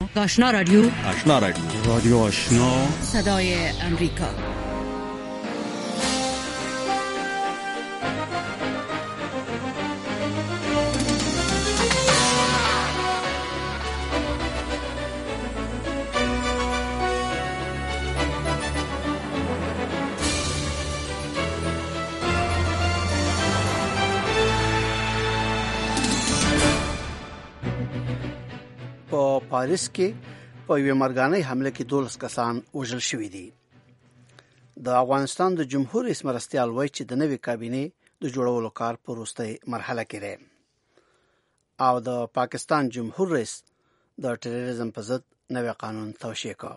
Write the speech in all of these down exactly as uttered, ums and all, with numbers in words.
آشنا رادیو آشنا رادیو رادیو آشنا صدای امریکا. په پاریس کې په یوه مرګانه حمله کې دولس کسان وژل شوي دي. د افغانستان د جمهور رئیس مرستیال وایي چې د نوې کابینې د جوړولو کار په وروستۍ مرحله کې دی او د پاکستان جمهور رئیس د ټیرریزم په ضد نوې قانون توشیح کړ.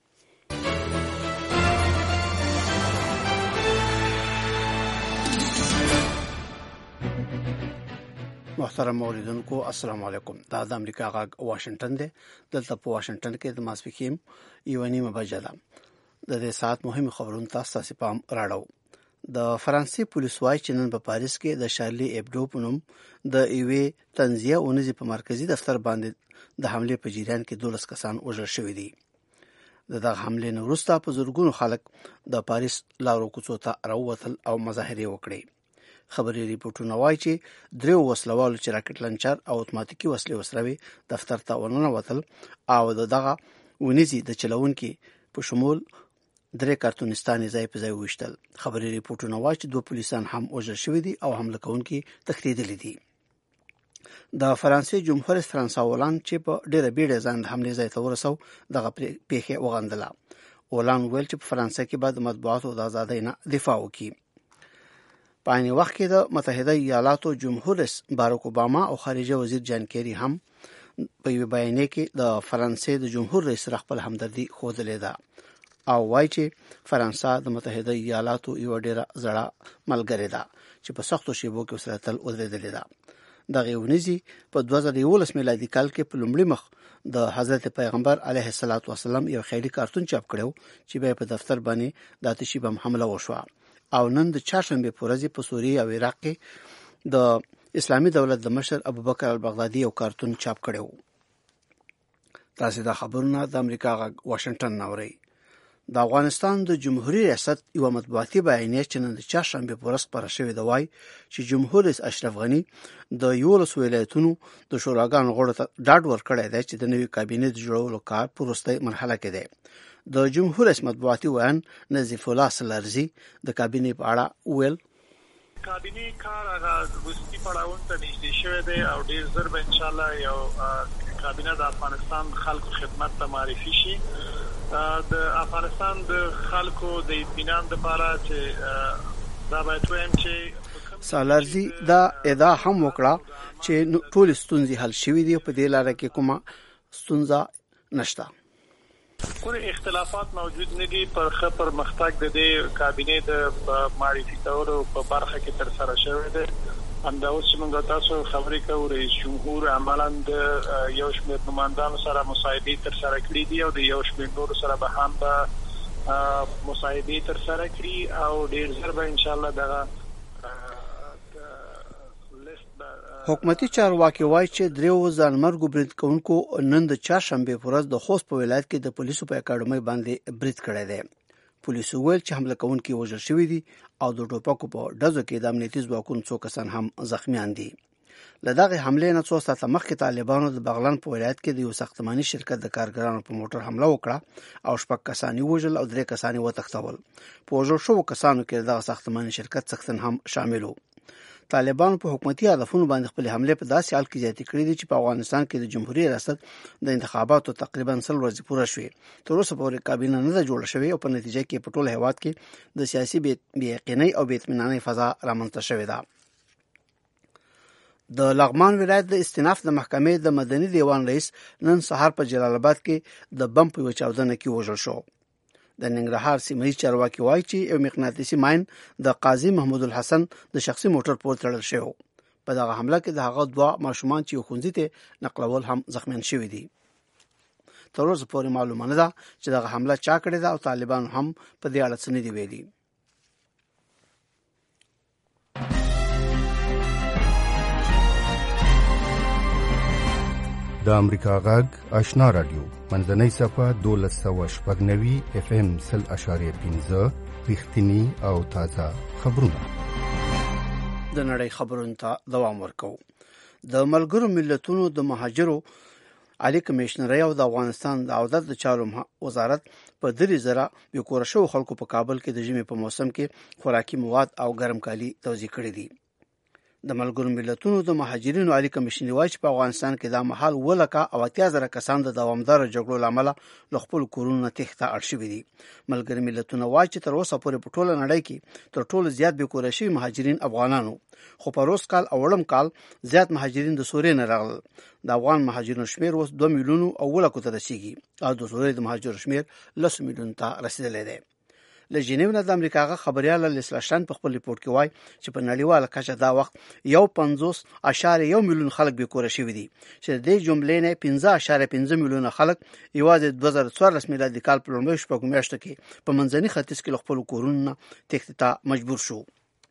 محترم اوریدونکو السلام علیکم. دا د امریکا غږ واشنگټن دی. دلته په واشنگټن کې د ماسپښین یو نیمه بجه ده. د دې ساعت مهمه خبرونه تاسو پام راړو. د فرانسې پولیس وايي چې نن په پاریس کې د شارلی ایبډو په نوم د ایوې تنزیه اونیزي په مرکزی دفتر باندې د حمله په جریان کې دولس کسان وژل شوي دي. دغه حمله نه وروسته په زورګونو خلک د پاریس لارو کوڅو ته راووتل او مظاهره وکړي. خبري ریپورتونه وايي چې دریو وسلوالو چې راکټ لانچر او اتوماتیکي وسلې وسروي دفتر ته ورننوتل او دغه ونیزي د چلونکي په شمول درې کارتونستانې ځای په ځای وشتل. خبري ریپورتونه وايي چې دوه پولیسان هم وژل شوي دي او حمله کوونکي تښتېدلي دي. د فرانسې جمهور رئیس فرانسوا اولان چې په ډېره بیړه ځان د حملې ځای ته ورسو دغه پیښه وغندله. اولان ویل چې په فرانسې کې بعد مطبوعاتو د ازادۍ نه دفاع وکړي. په عین وخت کې د متحده ایالاتو جمهور رئیس باراک اوباما او خارجه وزیر جان کیری هم په یو بیان کې د فرانسې د جمهور رئیس سره خپل همدردي خوځلې ده او وایي چې فرانسه د متحده ایالاتو یو ډېره زړه ملګری ده چې په سختو شیبو کې سره تل ودرېدلې ده. دغه ونیزي په دوه زره یولس میلادي کال کې په لومړي مخ د حضرت پیغمبر علیه الصلاۃ والسلام یو خیالي کارتون چاپ کړو چې به په دفتر باندې د آتشي بم حمله وشوه او نن د چهارشنبه په ورځ په سوریه او عراق کې د اسلامي دولت د مشر ابوبکر البغدادي یو کارتون چاپ کړو. تاسو دا خبرونه د امریکا غږ واشنگټن نوري. د افغانستان د جمهوریت ریاست یو مطبوعاتي بیانیه چې نن د چهارشنبه په ورځ خبره شوې ده وايي چې جمهور رئیس اشرف غنی د یولس ولایتونو د شوراګانو غړو ته ډاډ ورکړی دی چې د نوې کابینې د جوړولو کار په وروستۍ مرحله کې دی. د جمهور رئیس مطبوعاتي ویان نظیف الله سلارزي د کابینې په اړه ویل کابینې کار هغه وروستي پړاوونو ته نږدې شوی دی او ډېر ژر به ان شاء الله یو کابینه د افغانستان خلکو خدمت ته معرفي شي. د افغانستان د خلکو د اطمینان لپاره چې دا باید وایم چې سالارزي دا ادعا هم وکړه چې ټول ستونزې حل شوې دي په دې لاره کې کومه ستونزه نشته. کومه اختلافات موجود نه دي پر خبر مختګ د دې کابینې د معرفي کولو په برخه کې تر سره شوی دی. همدا اوس موږ تاسو خبرې کوو رئیس جمهور عملاً د یو شمېر نمائندانو سره مصاحبې تر سره کړې دي او د یو شمېر نورو سره به هم به مصاحبې تر سره کړي او ډېر ژر به ان شاء الله دغه حکومتي چارواکي وایي چې دریو ځانمرګو برید کوونکو نن د چهارشنبه په ورځ د خوست په ولایت کې د پولیسو په اکاډمۍ باندې برید کړی دی. پولیسو ویل چې حمله کوونکي وژل شوي دي او د ټوپکو په ډزو کې د امنیتي ځواکونو څو کسان هم زخمیان دي. له دغه حملې نه څو ساعته مخکې طالبانو د بغلان په ولایت کې د یو ساختماني شرکت د کارګرانو په موټر حمله وکړه او شپږ کسان یې وژل او درې کسان یې وتښتول. په وژل شوو کسانو کې دغه ساختماني شرکت څښتن هم شامل و. طالبانو په حکومتي هدفونو باندې خپل حمله په داسې حال کې زیاتې کړې دي چې په افغانستان کې د جمهوریت ریاست د انتخاباتو تقریبا سل ورځې پوره شوې. تر اوسه پورې کابینه نه ده جوړه شوې او په نتیجه کې په ټول هیواد کې د سیاسي بې یقینۍ او بې اطمینانۍ فضا رامنځته شوې ده. د لغمان ولایت د استیناف د محکمې د مدني دیوان رئیس نن سهار په جلال آباد کې د بم په چاودنه کې وژل شو. د ننګرهار سیمه چارواکي وایي چې یو مقناطیسي ماین د قاضي محمود الحسن د شخصي موټر پورته تړل شوی. په دغه حمله کې د هغه دوه ماشومان چې ښوونځي ته نقلول هم زخمیان شوي دي. تر اوسه پورې معلومه نه ده چې دغه حمله چا کړې ده او طالبان هم په دې اړه څه نه دي ویلي. د د امریکا غږ آشنا رادیو منځنۍ صفه دولس سوه شپږ نوي اف ام سل اشاریه پنځه رښتینی او تازه خبرونه. د نړۍ خبرونه ته دوام ورکو. د ملګرو ملتونو د مهاجرو عالی کمشنر او د افغانستان د عودت د چارو وزارت په درې زره یو کور شو خلکو په کابل کې د ژمي په موسم کې خوراکي مواد او ګرم کالی توزیع کړي دي. د ملګرو ملتونو د مهاجرینو عالی کمشنر وايي چې په افغانستان کې د محل ولکه او اتیا زره کسان د دوامدار جګړو لامل له خپل کورونو تخته اړ شوي دي. ملګرو ملتونو وايي چې تر اوسه پورې په ټوله نړۍ کې تر ټولو زیات بې کوره شوي مهاجرین افغانانو، خو په روس کال او وړم کال زیات مهاجرین د سوریې نه راغلل. د افغان مهاجرینو شمیر اوس دوه میلیونو او ولکو ته رسیږي او د سوریې د مهاجرو شمیر لس میلیون ته رسیدلی دی. له جنیو نه د امریکا غا خبريال لیسلاشن په خپل ریپورت کې وایي چې په نړیواله کچه دا وخت یو پنځوس اشاریه یو میلیون خلک به کور شوي دي چې د جملې نه پنځه اشاریه پنځه میلیون خلک یوازې دوه زره څوارلس میلادي کال په لومړۍ شپږ میاشتو کې په منځني ختیځ کې خپل کورونه تخته ته مجبور شو.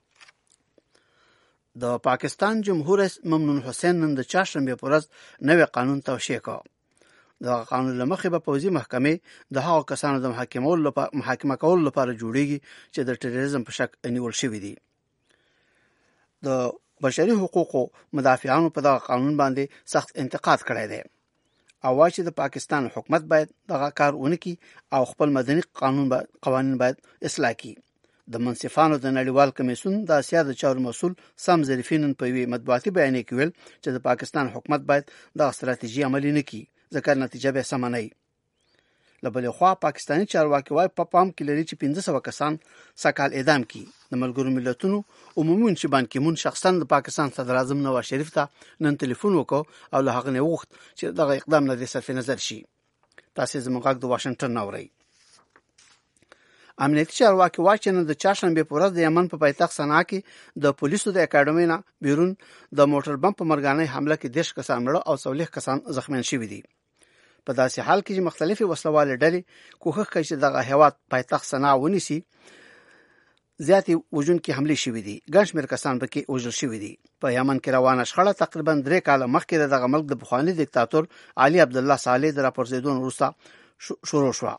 د پاکستان جمهور رئیس ممنون حسین نن د چهارشنبه په ورځ نوې قانون توشیح کړ. د قانون لمخې به پوځي محکمې د هغو کسانو د محاکمه لپاره محاکمه کول لپاره جوړیږي چې د ټیرریزم په شک نیول شوی دي. د بشري حقوقو مدافعانو په دغه قانون باندې سخت انتقاد کړی دی او وايي چې د پاکستان حکومت باید دغه کار ونکړي او خپل مدني قانون با... قوانین باید اصلاح کړي. د منصفانو د نړیوال کمیسیون د اسیا د چارو مسؤل سام ظریفین په وی مطبوعاتي بیان کې ویل چې د پاکستان حکومت باید د ستراتیژي عملي نکړي ځکه نتیجه به سم نه وي. له بلې خوا پاکستاني چارواکي وايي په پام کې لري چې پنځه سوه کسان سکهال اعدام کړي. د ملګرو ملتونو عمومي منشي بان کی مون شخصا د پاکستان صدر اعظم نواز شریف ته نن ټلیفون وکړ او له هغه نه وغوښت چې دغه اقدام نه صرف نظر شي. تاسو زموږ غږ د واشنگټن اورئ. امنیتي چارواکي وايي چې نن د چهارشنبه په ورځ د یمن په پایتخت صنعا کې د پولیسو د اکیډمۍ نه بیرون د موټر بم په مرګانه حمله کې دیش کسان مړه او څلوېښت کسان زخمیان شوي دي. په داسې حال کې چې مختلفي وسلوالې ډلې کوښښ کوي چې دغه هیواد پایتخت صنعا ونیسي، زیاتې وژونکي حملې شوي دي. ګڼ شمېر کسان پکې وژل شوي دي. په یمن کې روانه شخړه تقریبا درې کاله مخکې د دغه ملک د پخواني دیکتاتور علي عبدالله صالح د راپرځېدو وروسته شروع شوه.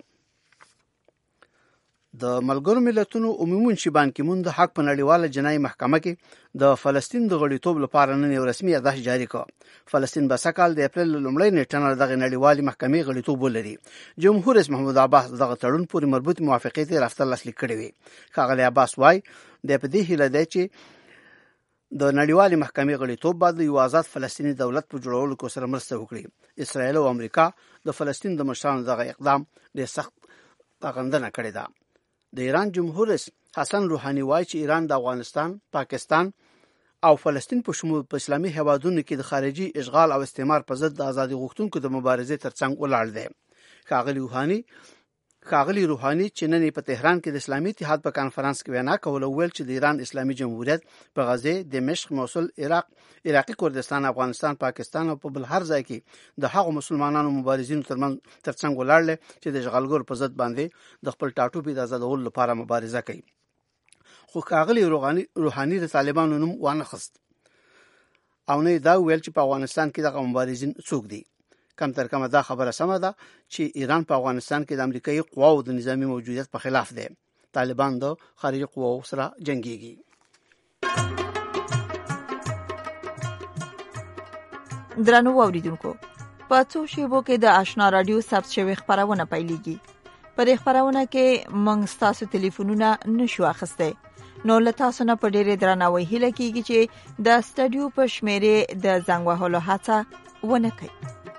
د ملګرو ملتونو عمومي منشي بان کی مون د حق په نړیواله جنایي محکمه کې د فلسطین د غړیتوب لپاره نن یو رسمي یادښت جاری کړ. فلسطین به سکهال د اپریل لومړۍ نیټه نه دغه نړیوالې محکمې غړیتوب ولري. جمهور رئیس محمود عباس دغه تړون پورې مربوط موافقې ته رافته لاسلیک کړی وي. ښاغلی عباس وايي د په دې هیله دی چې د نړیوالې محکمې غړیتوب بعد یو آزاد فلسطیني دولت په جوړولو کې سره مرسته وکړي. اسرائیل او امریکا د فلسطین د مشرانو دغه اقدام ډېر سخت غندنه کړې ده. د ایران جمهور رئیس حسن روحاني وايي چې ایران د افغانستان، پاکستان او فلسطین په شمول په اسلامي هیوادونو کې د خارجي اشغال او استعمار په ضد د ازادي غوښتونکو د مبارزې ترڅنګ ولاړ دی. ښاغلی روحاني ښاغلی روحاني چې نن په تهران کې د اسلامي اتحاد په کانفرنس کې وینا کوله ویل چې د ایران اسلامي جمهوریت په غزه، دمشق، موصل، عراق، عراقي کردستان، افغانستان، پاکستان او په بل هر ځای کې د هغو مسلمانانو مبارزینو ترڅنګ ولاړ دی چې د اشغالګر په ضد باندې د خپل ټاټوبي د آزادولو لپاره مبارزه کوي. خو ښاغلی روحاني روحاني د طالبانو نوم وانه خست او نه دا ویل چې په افغانستان کې دغه مبارزین څوک دي. کم تر کمه دا خبره سمه ده چې ایران په افغانستان کې د امریکایي قواو د نظامی موجودیت په خلاف دی. طالبان د خارجي قواو سره جنگيږي. درنو اوریدونکو، په څو شیبو کې د آشنا رادیو ثبت شوی خبرونه پیلېږي. په دې خبرونه کې موږ ستاسو ټلیفونونه نشو اخیستی، نو له تاسو نه په ډېرې درناوي هیله کیږي چې د سټډیو په شمیرې د زنګ وهلو هڅه ونه کړئ.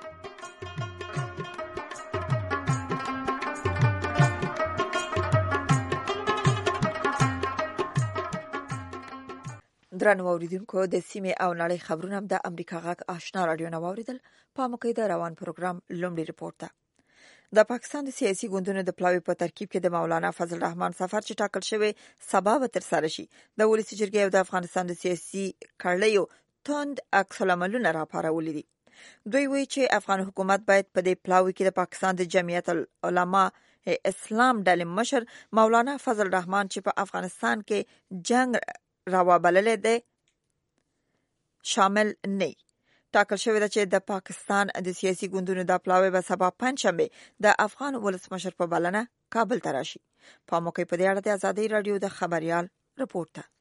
درنو اوریدونکو، د سیمې او نړۍ خبرونه د امریکا غږ آشنا رادیو نه واوریدل. په موقع د روان پروګرام لومړی ریپورت ده. د پاکستان د سیاسي ګوندونو د پلاوي په ترکیب کې د مولانا فضل الرحمن سفر چې ټاکل شوی سبا به تر سره شي. د ولسی جرګې او د افغانستان د سیاسي کړلیو توند عکس العملونه راپارولي دي. دوی وایي چې افغان حکومت باید په دې پلاوي کې د پاکستان د جمعیت العلماء اسلام ډلې مشر مولانا فضل الرحمن چې په افغانستان کې جنگ راوبلل دی شامل نه. ټاکل شوې ده چې د پاکستان د سیاسي ګوندونو د پلاوی به سبا پنځشنبه د افغان ولسمشر په بلنه کابل ته راشي. په موقع په دې اړه د ازادي رادیو د خبريال رپورټ ده.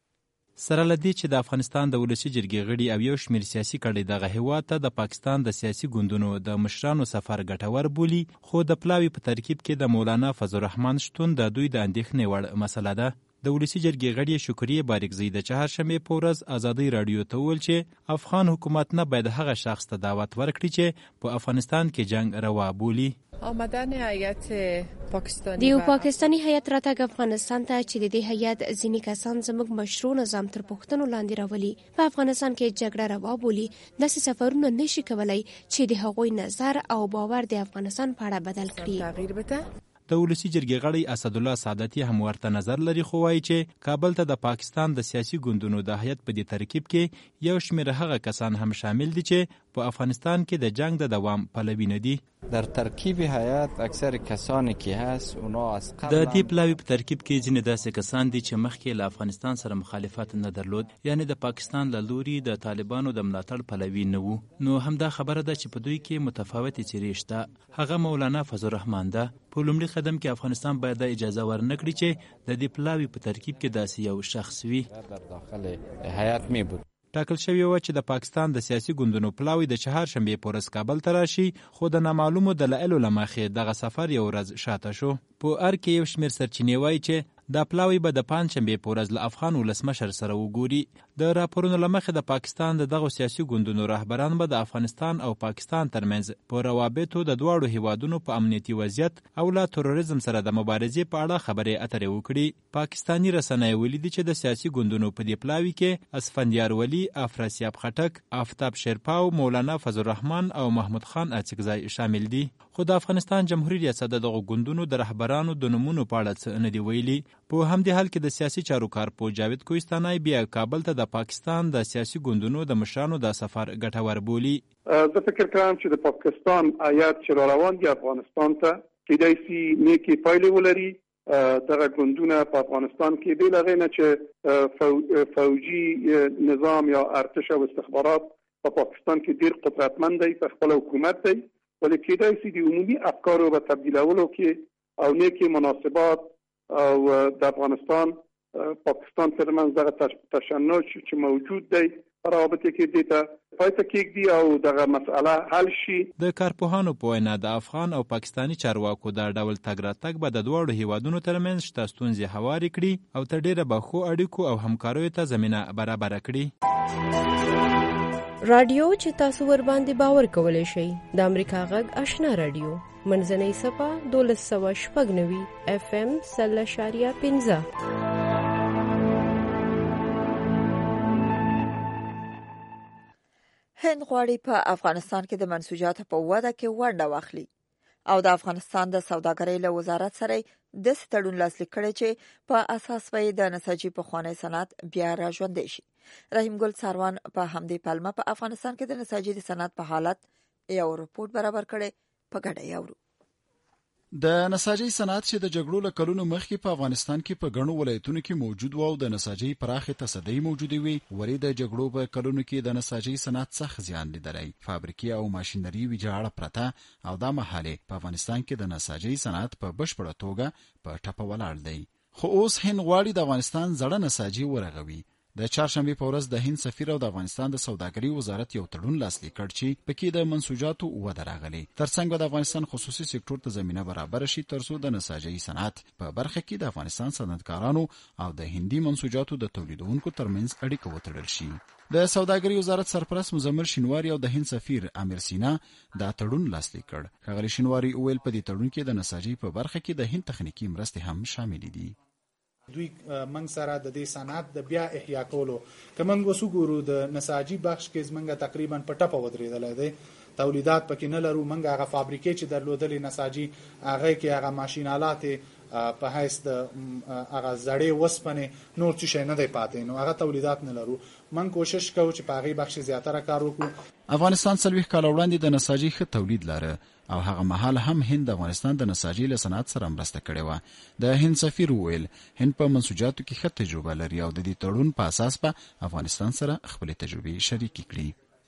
سره لدی چې د افغانستان د ولسی جرګې غړي او یو شمېر سیاسي کړي دغه هیواد ته د پاکستان د سیاسي ګوندونو د مشرانو سفر ګټور بولی، خو د پلاوی په ترکیب کې د مولانا فضل الرحمن شتون د دوی د اندېښنې وړ مسله ده. د ولسی جرګې غړي شکریه بارکزی د چهارشنبه په ورځ ازادي رادیو ته وویل چې افغان حکومت نه باید هغه شخص ته دعوت ورکړي چې په افغانستان کې جنگ روا بولی. آمدن هیئت پاکستانی دیو پاکستانی هیئت راتګ افغانستان ته چې د دې هیئت ځینې کسان زموږ مشروع نظام تر پوښتنو لاندې راولي، په افغانستان کې جګړه روا بولي، داسې سفرونه نشي کولای چې د هغوی نظر او باور د افغانستان په اړه بدل کړي. تغییر بده. د ولسی جرګې غړی اسدالله سعادتي هم ورته نظر لري، خو وایي چې کابل ته د پاکستان د سیاسي ګوندونو د هیئت په دې ترکیب کې یو شمېر هغه کسان هم شامل دي چې په افغانستان کې د جنگ د دوام پلوی نه دي. در ترکیب هیئت اکثر کسانی که هست اونا از قبل د دې پلاوی په ترکیب کې ځینې داسې کسان دي چې مخکې له افغانستان سره مخالفت نه درلود، یعنی د پاکستان له لوري د طالبانو د ملاتړ پلوی نه وو. نو همدا خبره ده چې په دوی کې متفاوتې څیرې شته. هغه مولانا فضل الرحمن ده. په لومړي قدم کې افغانستان باید د اجازه ورنکړي چې د دې پلاوی په ترکیب کې داسې یو شخص وي. در داخل هیئت می بود. ټاکل شوی و چې د پاکستان د سیاسي ګوندونو پلاوی د چهارشنبه په ورځ کابل ته راشي، خو د نامعلومو دلایلو له مخې دغه سفر یو ورځ شاته شو. په ار کې یو شمېر سرچینې وایي چې دا پلاوی به د پنځشنبه په ورځ له افغان ولسمشر سره وګوري. د راپورونو له مخې د پاکستان د دغه سیاسي ګوندونو رهبران به د افغانستان او پاکستان ترمنځ په روابطو د دواړو هیوادونو په امنیتي وضعیت او له تروریزم سره د مبارزې په اړه خبرې اترې وکړي. پاکستانی رسنۍ ولیدي چې د سیاسي ګوندونو په دې پلاوی کې اسفندیار ولی، افراسیاب خټک، آفتاب شیرپاو، مولانا فضل الرحمن او محمود خان اڅکزی شامل دي. خو د افغانستان جمهوریت ریاست دغه ګوندونو د رهبرانو د نومونو په اړه څه نه دی ویلي. په همدې حال کې د سیاسي چارو کارپو جاوید کوهستاني بیا کابل ته د پاکستان د سیاسي ګوندونو د مشرانو د سفر ګټور بولی. زه فکر کوم چې د پاکستان آیات چې را روان دي افغانستان ته کېدای شي نیکې پایلې ولري. دغه ګوندونه په افغانستان کې بې له هغې نه چې فوجي نظام یا ارتش او استخبارات په پاکستان کې ډېر قدرتمند دی، په خپل حکومت دی، ولې کېدای شي د عمومي افکارو په تبدیلولو کې او نیکې مناسبات او د افغانستان پاکستان ترمنځ دغه تشنج چې موجود دی روابطې کې دیته پای ته کېږدي او دغه مسئله حل شي. د کارپوهانو په وینا د افغان او پاکستاني چارواکو دا ډول تګ راتګ به د دواړو هیوادونو ترمنځ شته ستونزې هوارې کړي او تر ډېره به ښو اړیکو او همکاریو ته زمینه برابره کړي. رادیو چې تاسو ور باندې باور کولای شئ د امریکا غږ آشنا رادیو منځنۍ صفه دولس سوه شپږ نوي اف ام سل اشاریه پنځه. هند غواړي په افغانستان کې د منسوجاتو په وده کې ونډه واخلي او د افغانستان د سوداګرۍ له وزارت سره د ستړون لاسلیک کړي چې په اساس وي د نساجي په خوانی صنعت بیا را ژوندې شي. رحیم ګل ساروان په همدې پلمه په افغانستان کې د نساجي د صنعت په حالت یو رپورټ برابر کړي. په ګډه یاورو. د نساجي صنعت چې د جګړو له کلونو مخکې په افغانستان کې په ګڼو ولایتونو کې موجود و او د نساجي پراخه تصدۍ موجوده وي، ورې د جګړو په کلونو کې د نساجي صنعت سخت زیان لیدلی. فابریکې او ماشینري ویجاړه پرته او دا مهاله په افغانستان کې د نساجي صنعت په بشپړه توګه په ټپه ولاړ دی. خو اوس هند غواړي د افغانستان زړه نساجي ورغوي. د چهارشنبه په ورځ د هند سفیر او د افغانستان د سوداګرۍ وزارت یو تړون لاسلیک کړ چې پکې د منسوجاتو وده راغلي. ترڅنګ د افغانستان خصوصي سکتور ته زمينه برابر شي ترڅو د نساجي صنعت په برخه کې د افغانستان صنعتکارانو او د هندي منسوجاتو د تولیدونکو ترمنځ اړیکه وتړل شي. د سوداګرۍ وزارت سرپرست مزمل شینواری او د هند سفیر امیر سینا دا تړون لاسلیک کړ. ښاغلي شینواری وویل په دې تړون کې د نساجي په برخه کې د هند تخنیکی مرستې هم شامل دي. دوی منګ سره د دې صنعت د بیا احیا کولو کومنګ وسګورو د نساجي بخش کې زمنګ تقریبا په ټپه ودرېدل دي. تولیدات پکې نه لرو. منګ هغه فابریکې چې درلودلې نساجي هغه کې هغه ماشینالات په حیث د هغه زړې وسپنې نور څه شي نه دی پاتې، نو هغه تولیدات نه لرو. من کوشش کوو چې په هغه بخش زیاتره کار وکړو. افغانستان څلوېښت کاله وړاندې د نساجي ښه تولید لاره او هغه مهال هم هند د افغانستان د نساجي له صنعت سره مرسته کړې وه. د هند سفیر وویل هند په منسوجاتو کې ښه تجربه لري او د دې تړون په اساس به افغانستان سره خپلې تجربې شریکې کړي.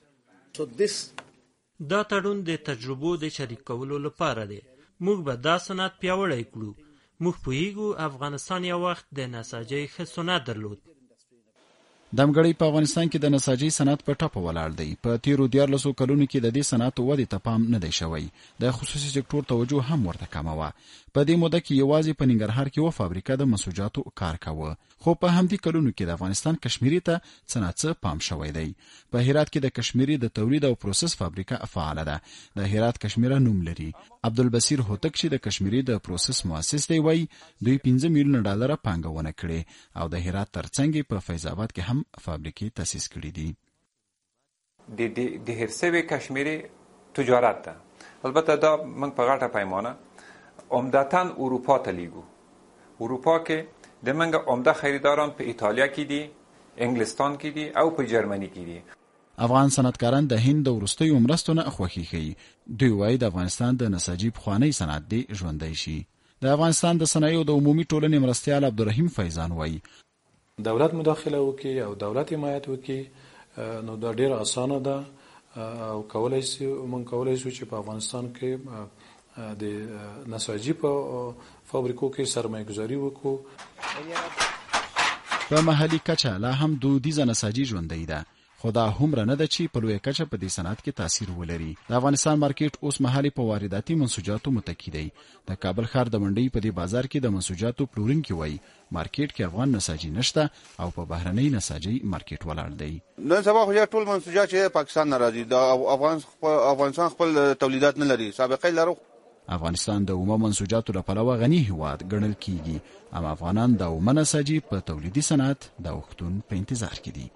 دا تړون د تجربو د شریک کولو لپاره دی. موږ به دا صنعت پیاوړی کړو. موږ پوهیږو افغانستان یو وخت د نساجۍ ښه صنعت درلود. دمګړی په افغانستان کې د نساجۍ صنعت په ټاپه ولاړ دی. په تیرو دیارلسو کلونو کې د دې صنعت ودې ته پام نه دی شوی. د خصوصي سکتور توجه هم ورته کمه وه. په دې موده کې یوازې په ننګرهار کې یوه فابریکه د منسوجاتو کار کاوه. خو په همدې کلونو کې د افغانستان کشمیري ته څه ناڅه پام شوی دی. په هرات کې د کشمیري د تولید او پروسس فابریکه فعاله ده. د هرات کشمیره نوم لري. عبدالبصیر هوتک چې د کشمیري د پروسس مؤسس دی وایي دوی پنځه میلیونه ډالره پانګونه کړې او د هرات ترڅنګ په فیض آباد کې هم فابریکې تاسیس کړې دي. د د هرسوي کشمیري تجارت ده. البته دا موږ په غټه پیمانه عمدتاً اروپا ته لیږو. اروپا کې د موږ عمده خریداران په ایتالیا کې دي، انګلستان کې دي او په جرمني کې دي. افغان صنعتکاران د هند د وروستیو مرستو نه خوښي ښیي. دوی وایي د افغانستان د نساجي پخوانی صنعت دی ژوندی شي. د افغانستان د صنایعو د عمومي ټولنې مرستیال عبدالرحیم فیضان وایي دولت مداخله وکړي او دولت حمایت وکړي نو دا ډیره اسانه ده او کولای شي مونږ کولای شو چې په افغانستان کې د نساجي په فابریکو کې سرمایه گذاري وکړو. په محلي کچه لا هم دودیزه نساجي ژوندی ده. خو دا هومره نه ده چې په لویه کچه په دې صنعت کې تاثیر ولري. د افغانستان مارکیټ اوس مهالي په وارداتي منسوجاتو متکی دی. د کابل ښار د منډۍ په دې بازار کې د منسوجاتو پلورونکي وایي مارکیټ کې افغان نساجي نشته او په بهرنۍ نساجي مارکیټ ولاړ دی. نن سبا خو ټول منسوجات چې پاکستان نه راځي د افغان افغانستان خپل تولیدات نه لري. سابقه لرو. افغانستان د اومه منسوجاتو له پلوه غني هیواد ګڼل کیږي، اما افغانان د اومه نساجي په تولیدي صنعت د وختون په انتظار کې دي.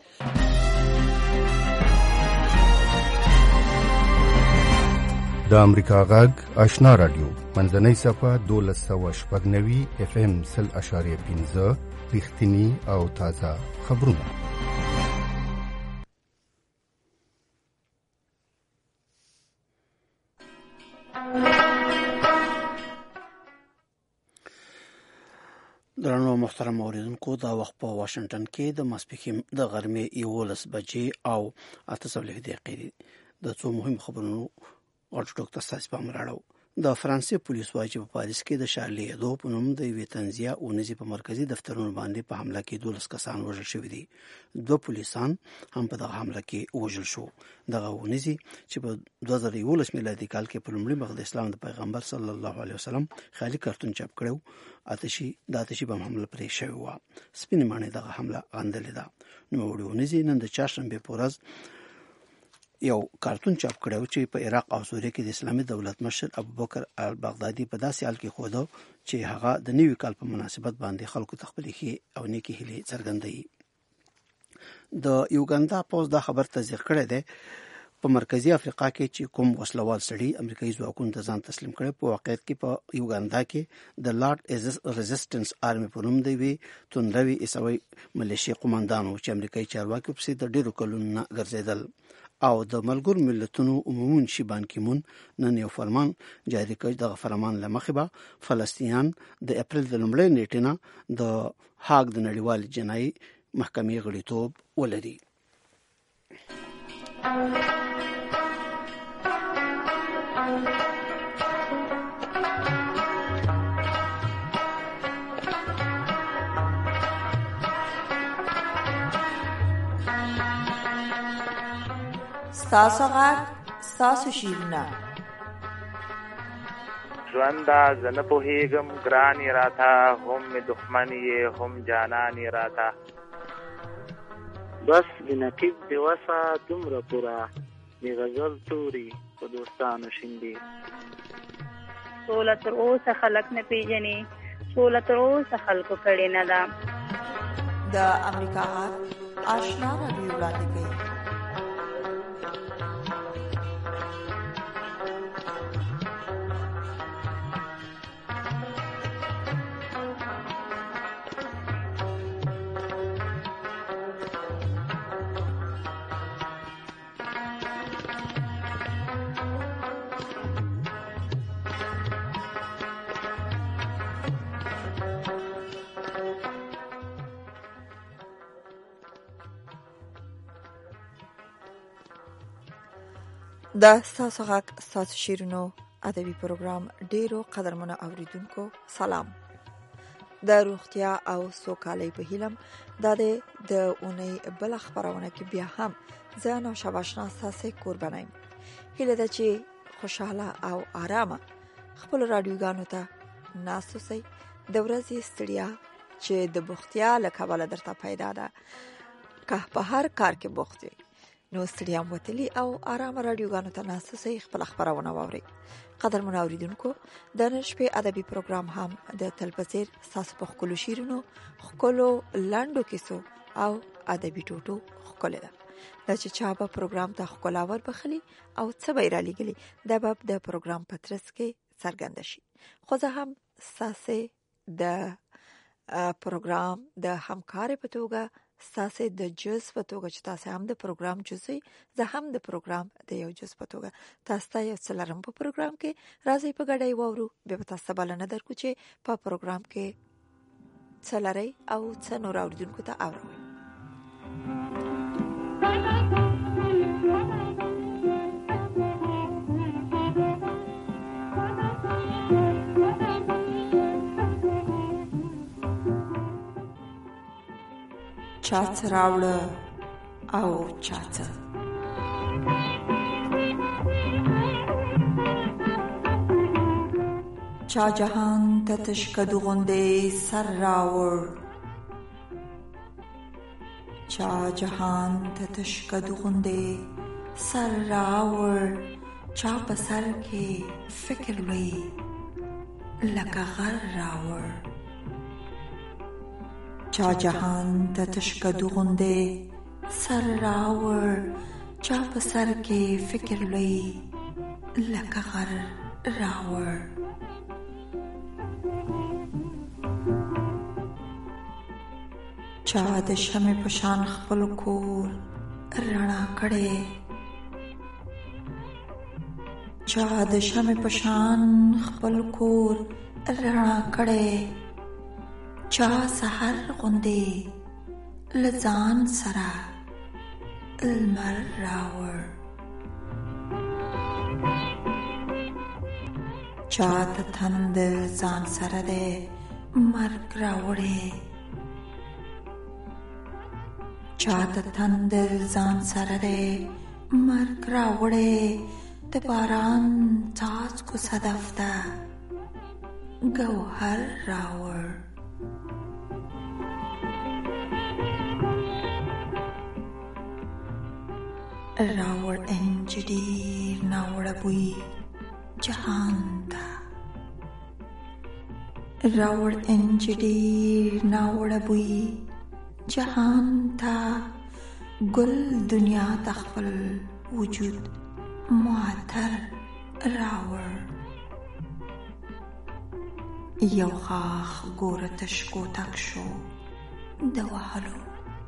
د امریکا غږ آشنا رادیو منځنۍ صفه دولس سوه شپږ نوي اف ام سل اشاریه پنځه رښتینی او تازه خبرونه. درنو محترم اوریدونکو دا وخت په واشنگټن کې د ماسپښین د غرمې یولس بجې او اته څلوېښت دقیقې دي. د څو مهم خبرونو غټ ټوک تاسو په مراړو. د فرانسې پولیس وايي چې په پاریس کې د شارلی هبدو په نوم د یوې تنزیه اونیزې په مرکزي دفترونو باندې په حمله کې دولس کسان وژل شوي دي. دوه پولیسان هم په دغه حمله کې وژل شو. دغه اونیزې چې په دوه زره یولس میلادي کال کې په لومړي مخ د اسلام د پیغمبر صلی الله علیه وسلم خالي کارتون چاپ کړو آتشي د آتشي بم حمله پرې شوی و. سپینې ماڼۍ دغه حمله غندلې ده. نو اونیزې نن د چهارشنبه په ورځ یو کارتون چاپ کړو چې په عراق او سوریه کې د اسلامي دولت مشر ابوبکر البغدادي په داسې حال کې خوده چې هغه د نوي کال په مناسبت باندې خلکو ته خپلې ښې او نیکې هیلې څرګندوي. د یوګاندا پوز دا خبر تصدیق کړی دی په مرکزی افریقا کې چې کوم وسلوال سړي امریکایي ځواکونو ته ځان تسلیم کړي په واقعیت کې په یوګاندا کې د لارډ ریزिस्ټنس آرمي په نوم دی وی توندوي عیسوي ملیشیا قوماندانو چې امریکایي چارواکي په سي د ډیرو کلونو نه ګرځیدل او د ملګرو ملتونو عمومي شي بان کیمون نن یو فرمان جاری کړ. دغه فرمان لمخې به فلسطینیان د اپریل د لومړۍ نیټې نه د هاګ د نړیوال جنایي محکمې غړیتوب ولري. ستاسو غږ ستاسو شیرونه ژونده زه نه پوهېږم ګران یې راته هم مې دښمن یې هم جانان یې راته بس د نقیب د وسه دومره پوره د غزل توري په دوستانو شیندي سوله تر اوسه خلک نه پیژني سوله تر اوسه خلکو کړې نه ده. د امریکا غږ آشنا رادیو وړاندې کوي. د ستاسو غږ ستاسو شیرینو ادبي پروګرام ډیرو قدرمنو اوریدونکو سلام. د روغتیا او سوکالۍ په هیلم د د اونۍ بل خبرونه کې بیا هم زه نو شاباشنا ساسه قربانایم. هیله ده چې خوشاله او آرامه خپل رادیوګانو ته ناسو سي د ورځې ستړیا چې د بوختیا له کبله درته پیدا ده که په هر کار کې بوخت وي نو ستړیا وتلی او آرام رادیوګانو ته ناسو سي خپل خبرونه واوري. قدرمن اوریدونکو د نن شپې ادبي پروګرام هم د تلپزیر ساسو په خپل شیرونو خپلو لاندو کیسو او ادبي ټوټو خپل ده د چې چا په پروګرام ته خپلاور بخلي او څه به را لګلي د باب د پروګرام پترس کې څرګند شي. خو زه هم ساسه د پروګرام د همکار په توګه ساسه د جز په توګه چې تاسو هم د پروګرام جزئی زه هم د پروګرام د یو جز په توګه تاسو ته یو څلرم په پروګرام کې راځي په ګډای وورو به تاسو بلنه درکو چې په پروګرام کې څلری او څ نور اوریدونکو ته اورئ. چاڅ راوړه او چاڅ چا جهان ته تشکد غوندې سر راوړ چا جهان ته تشکد غوندې سر راوړ چا په سر کې فکر وی لکه غر راوړ چا جهان ته تشکدو غنده سر راوړ چا په سر کې فکر لوی لکه غر راوړ چا د شمع په شان خپل کور رڼا کړي چا د شمع په شان خپل کور رڼا کړي چا سحر غوندې لزان سرا المر راوړ چا ته تند ځان سره دې مرګ راوړې چا ته تند ځان سره دې مرګ راوړې د باران څاڅکو صدف ده ګوهر راوړ راوړ انجدیر ناوړه بوی جهان ته راوړ انجدیر ناوړه بوی جهان ته ګل دنیا ته خپل وجود معطر راوړ یو خاخ ګوره تشکو تک شو د وهلو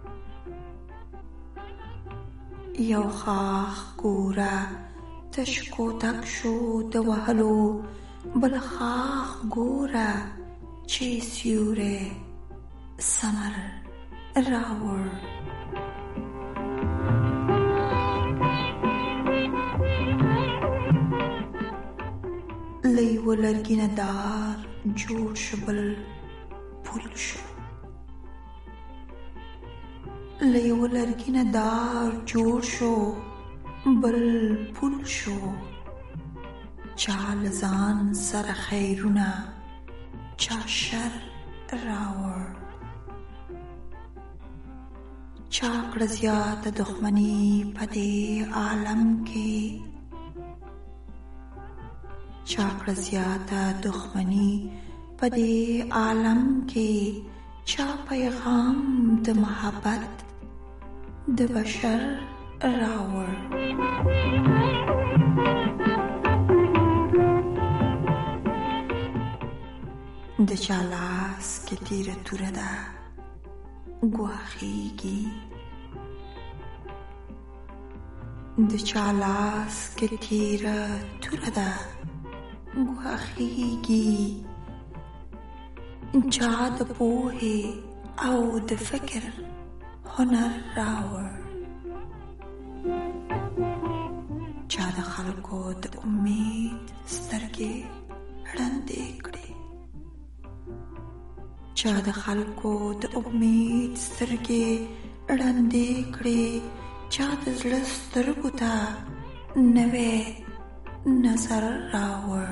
یو خاخ ګوره تشکو تک شو د وهلو بل خاخ ګوره چې سیوره سمر راوړ لیو لرګینه دار جوړ شو بل پول شو لیو لرګینه دار جوړ شو بل پول شو چال ځان سره خیرونه چا شر راوړ چا کړه زیاته دښمني په دې عالم کې چا کړه زیاته دښمني په دې عالم کې چا پیغام د محبت د بشر راوړ د چا لاس کې تیره توره ده ګواښیږي د چا لاس کې تیره توره ده ګواښیږي چا د پوهې او د فکر هنر راوړ چا د خلکو د امید سترګې ړندې کړې چا د خلکو د امید سترګې ړندې کړې چا د زړه سترګو ته نوې نظر راوړ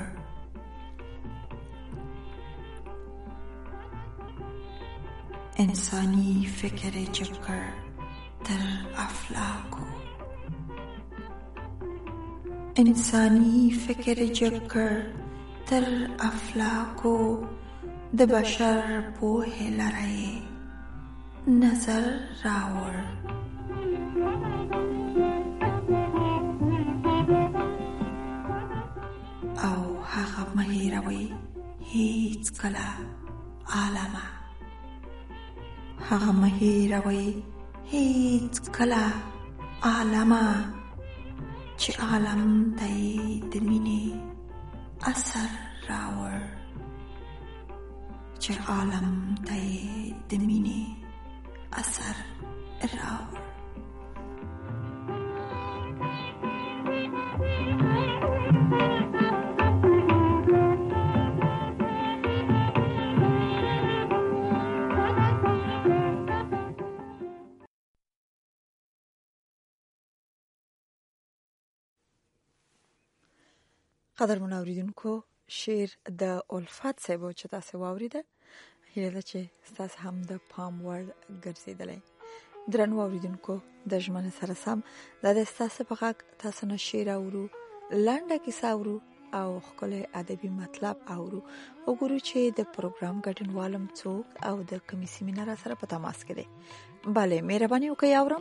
انسانی فکر چکر تر افلاکو انسانی فکر چکر تر افلاکو د بشر پوهه لري نظر راوړ او هغه مهیروي هیڅ کله عالمه هغه مهیروي هیڅ کله عالمه چې عالم ته د مینې اثر راوړ چې عالم ته د مینې اثر راوړ قدرمن اوریدونکو شعر د الفت صاحب چې تاسو واوریده هیله ده چې تاسو هم د پام وړ ګرځیدلې درنو اوریدونکو د ژمنه سره سم د تاسو په حق تاسو نه شعر اورو لنډه کیسه اورو او خپل ادبي مطلب اورو وګورو چې د پروګرام ګډونوالم څوک او د کمیسي مینه را سره په تماس کې دي bale مهرباني وکړئ اورم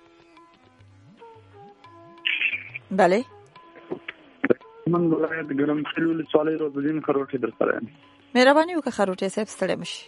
bale من ولایت ګرم خلول صالح روزدین خروټي در سره مهرباني وکړه خروټي صاحب ستړي مشي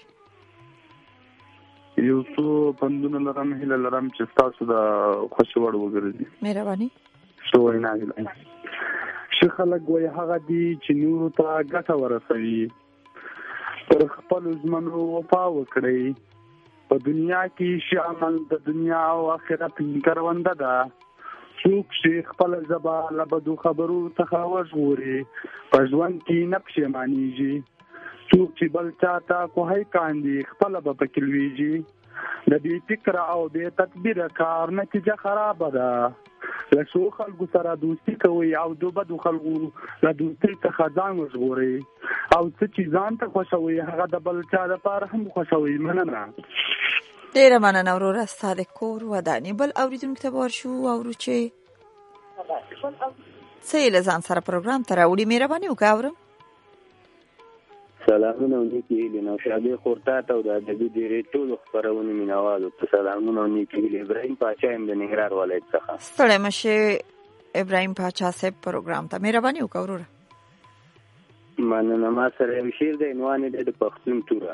یو څو پندونه لرم هله لرم چې تاسو د خوشو وړ وګرځي مهرباني شو نه غواړم شي خلک وای هغه دي چې نور ته ګټه ورسوي پر خپل ژوندو وفا وکړي په دنیا کې شي عمل د دنیا او آخرت کرونده ده څوک چې خپل زبا لبدو خبرو څخه وژغوري په ژوند کې نه پښیمانیږي څوک چې بل چاته کوهی کاندي خپل به پکې لویږي د دې فکر او د تدبیر کار نتیجه خراب ده له څو خلکو سره دوستي کوي او د بدو خلکو له دوستۍ څخه ځان وژغوري او څه چې ځان ته خوښوي هغه د بل چا لپاره هم خوښوي مننه ډیره مننه وروره ستا د کور ودانې بل اوریدونکو ته ورشو اورو چې څه یې له ځان سره پروګرام ته راوړي مهرباني وکړه اورم سلامونه نیکی هیلې نوشابې خورتا ته او د ادبي ډېرې ټولو خپرونو مینوالو ته سلامونه او نیکی هیلې ابراهیم پاچا یم د ننګرهار ولایت څخه ستړی مشې ابراهیم پاچا صاحب پروګرام ته مهرباني وکړه وروره مننه ما سره یو شعر دی عنوان یې دی د پښتون توره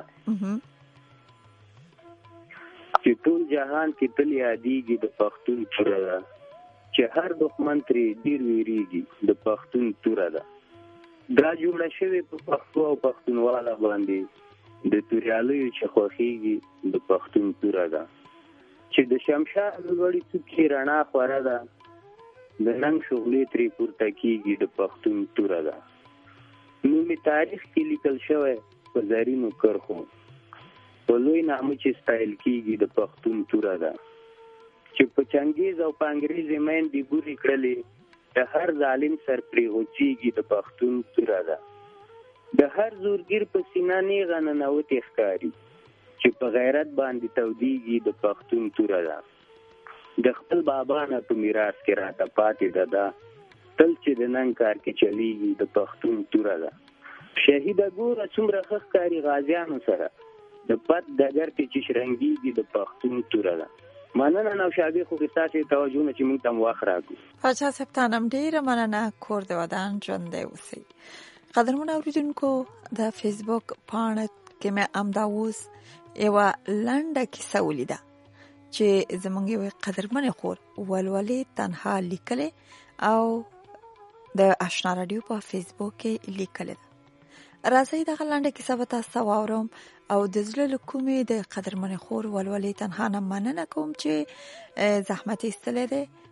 چې ټول جهان کې تل یادېږي د پښتون توره ده چې هر دښمن ترې ډېر ویریږي د پښتون توره ده دا جوړه شوې په پښتو او پښتونواله باندې د توریالیو چې خوښېږي د پښتون توره ده چې د شمشاد لوړې څوکې رڼا خوره ده د ننګ شغلې ترې پورته کېږي د پښتون توره ده نوم تاریخ کې لیکل شوی په زرینو کرښو په لوی نامه چې ستایل کېږي د پښتون توره ده چې په چنګیز او په انګریزي میندې ګورې کړلې د هر ظالم سر پرې غوڅېږي د پښتون توره ده د هر زورګیر په سینه نیغه ننوتې ښکاري چې په غیرت باندې تودېږي د پښتون توره ده د خپل بابا نه په میراث کې راته پاتې ده ده تل چې د نن کار کې چلیږي د پښتون توره ده شهیده ګوره څومره ښه ښکاري غازیانو سره د پت ډګر کې چې شرنګېږي د پښتون توره ده مننه نوشابې خو کې ستاسې توجه نه چې موږ ته هم وخت راکړو پاچا صاحب ته هم ډېره مننه کور د ودان ژوندی اوسئ قدرمنو اورېدونکو د فیسبوک پاڼه کې مې همدا اوس یوه لنډه کیسه ولیده چې زموږ یوې قدرمنې خور ولولې تنها لیکلې او د آشنا راډیو په فیسبوک کې لیکلې ده راځئ دغه لنډه کیسه به تاسو ته واورم او د زړه له کومې د قدرمنې خور ولولې تنها نه مننه کوم چې زحمت ایستلی دی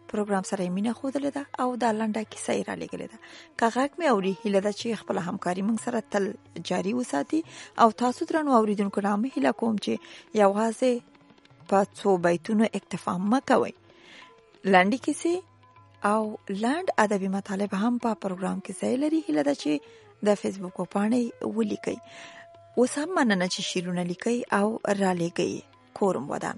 پروګرام سره مینه خوده ده او دا لنډه کیسه یې را لګلې ده. کاغک مې اوري هیله ده چې خپل همکاري موږ سره تل جاری وساتي او تاسو درنو اوریدونکو نامه هیله کوم چې یوازې په څو بیتونو اکتفا مه کوئ. لنډې کیسې او لنډ ادبي مطالب هم په پروګرام کې ځای لري. هیله ده چې د فیسبوک پاڼې ولیکئ. اوس هم مننه چې شیرونه لیکئ او را لېږئ. کورم ودان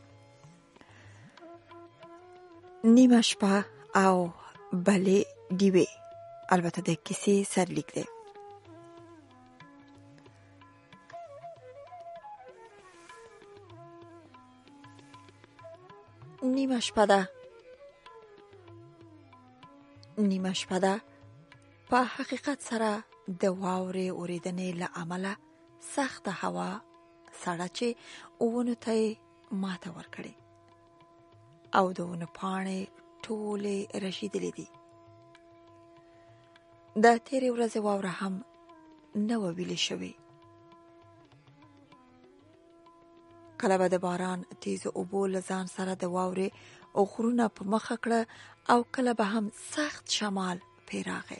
نیمه شپه او بلې ډیوې، البته د کیسې سرلیک دی. نیمه شپه ده نیمه شپه ده په حقیقت سره د واورې اورېدنې له امله سخته هوا سړه چې اونو ته یې ماته ورکړې او د ونو پاڼې ټولې رژېدلې دي. د تېرې ورځې واوره هم نه وه ویلې شوې. کله به د باران تیزو اوبو له ځان سره د واورې غرونه په مخه کړه او کله به هم سخت شمال پرې راغی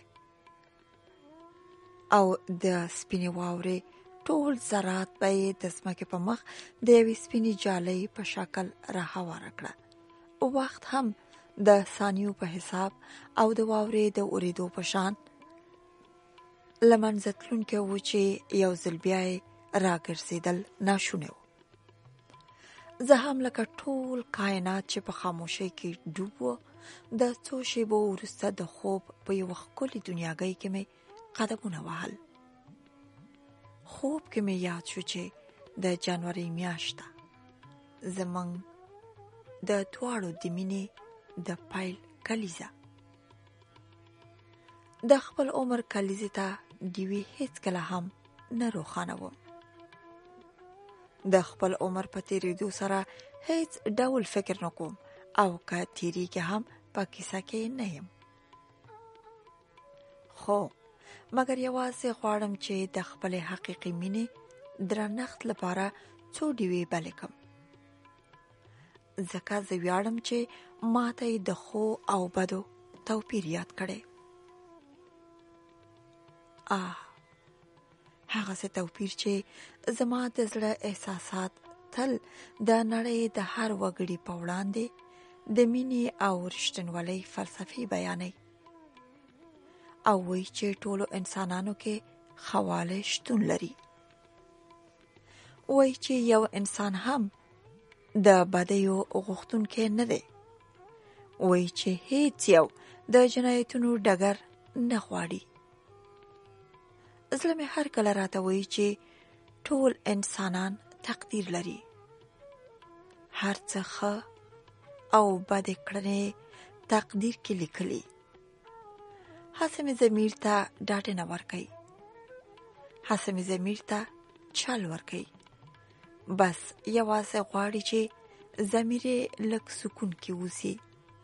او د سپینې واورې ټول ذرات به یې د ځمکې په مخ د یوې سپینې جالۍ په شکل را هواره کړه. وخت هم د ثانیو په حساب او د واورې د اورېدو په شان له منځه تلونکی و چې یو ځل بیا یې راګرځېدل ناشونی و. زه هم لکه ټول کائنات چې په خاموشۍ کې ډوب و د څو شېبو وروسته د خوب په یوه ښکلې دنیاګۍ کې مې قدمونه وهل. خوب کې مې یاد شو چې د جنورۍ میاشت ده، زموږ د دواړو د مینې د پیل کلیزه. د خپل عمر کلیزې ته ډیوې هیڅ کله هم نه روښانه وم. د خپل عمر په تیریدو سره هیڅ ډول فکر نه کوم او که تیریږي هم په کیسه کې نه یم. خو مګر یوازې غواړم چې د خپل حقیقي مینې درنښت لپاره څو ډیوې بلې کړم. ځکه زه ویاړم چې ماته یې د ښو او بدو توپیر یاد کړی. آه هغه څه توپیر چې زما د زړه احساسات تل د نړۍ د هر وګړي په وړاندې د مینې او رښتینولۍ فلسفي بیانوي او وایي چې ټولو انسانانو کې خواله شتون لري. وایي چې یو انسان هم د بدیو غوښتونکی نه دی. وایي چې هیڅ یو د جنایتونو ډګر نه غواړي. زړه مې هر کله راته وایي چې ټول انسانان تقدیر لري. هر څه ښه او بدې کړنې تقدیر کې لیکلي. هڅه مې ضمیر ته ډاډنه ورکوي. هڅه مې ضمیر ته چل ورکوي. بس یوازې غواړي چې ضمیر یې لږ سکون کې اوسي.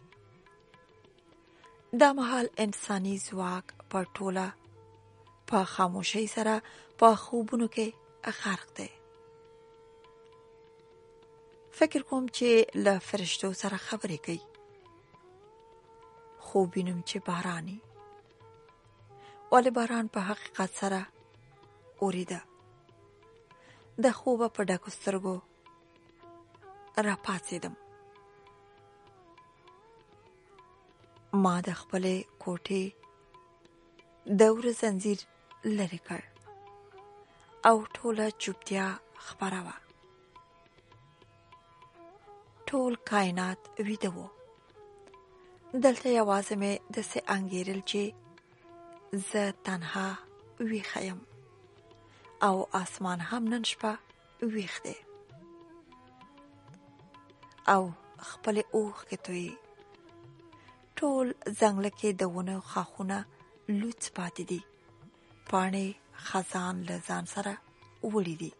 دا مهال انساني ځواک په ټوله په خاموشۍ سره په خوبونو کې غرق دی. فکر کوم چې له فرشتو سره خبرې کوي. خوب وینم چې باراني، ولې باران په حقیقت سره اوریده. د خوبه په ډکو سترګو را پاڅېدم. ما د خپلې کوټې د وره زنځیر لرې کړ او ټوله چوپتیا خپره وه. ټول کائنات ویده و. دلته یوازې مې داسې انګېرل چې زه تنها ویښه یم او اسمان هم نن شپه ویښ دی او خپلې اوښکې تویې. ټول ځنګله کې د ونو ښاخونه لوڅ پاتې دي. پاڼې خزان له ځان سره وړي دي.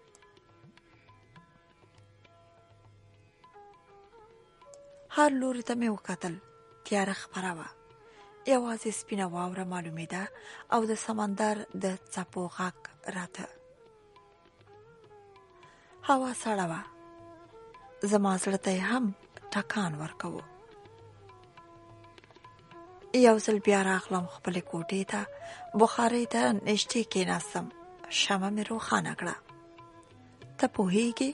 هر لوري ته مې وکتل. تیاره خپره وه. یوازې سپینه واوره معلومېده او د سمندر د څپو غږ راته. هوا سړه وه. زما زړه ته هم ټکان ورکوه. یو ځل بیا راغلم خپلې کوټې ته، بخارۍ ته نږدې کېناستم، شمع مې روښانه کړه. ته پوهېږې